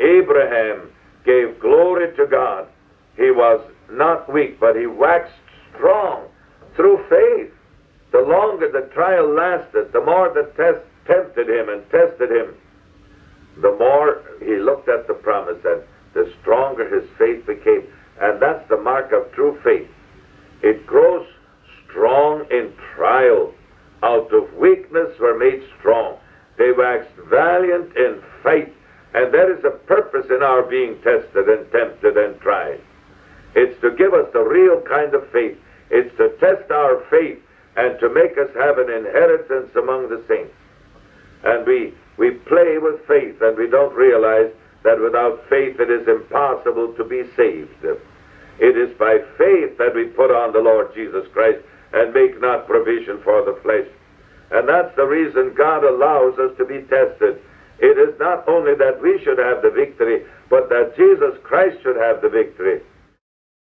Abraham gave glory to God. He was not weak, but he waxed strong through faith. The longer the trial lasted, the more the test tempted him and tested him, the more he looked at the promise, and the stronger his faith became. And that's the mark of true faith. It grows strong in trial. Out of weakness were made strong. They waxed valiant in fight. And there is a purpose in our being tested and tempted and tried. It's to give us the real kind of faith. It's to test our faith and to make us have an inheritance among the saints. And we play with faith, and we don't realize that without faith it is impossible to be saved. It is by faith that we put on the Lord Jesus Christ and make not provision for the flesh. And that's the reason God allows us to be tested. It is not only that we should have the victory, but that Jesus Christ should have the victory.